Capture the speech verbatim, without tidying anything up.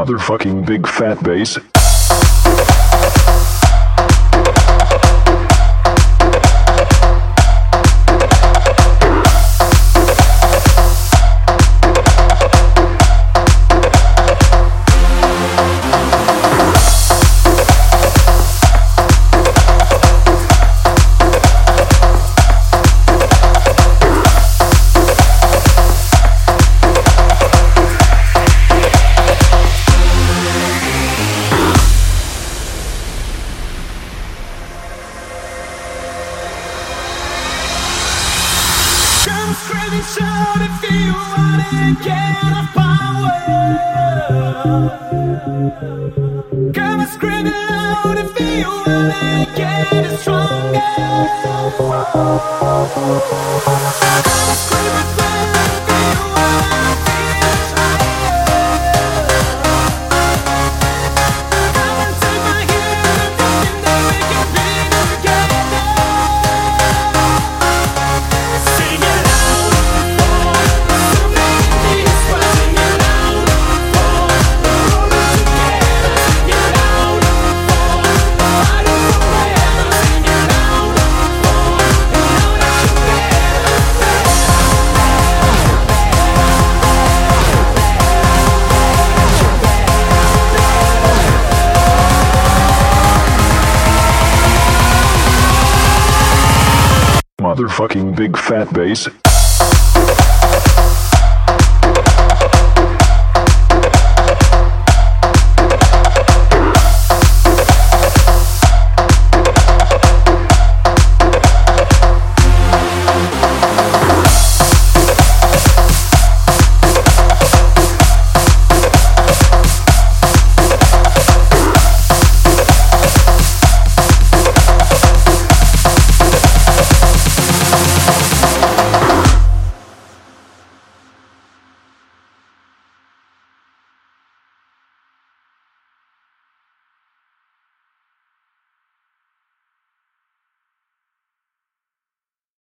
Motherfucking big fat bass. Come screaming, shout if you wanna get a power. Come screaming loud if you wanna get stronger. Come screaming fast if you wanna feel higher. Come and take my hand and then we can be together. Sing it out for so many sweat. Sing it out for the road together. Sing it out for fighting forever. Sing it out for know that you're better. Motherfucking big fat bass.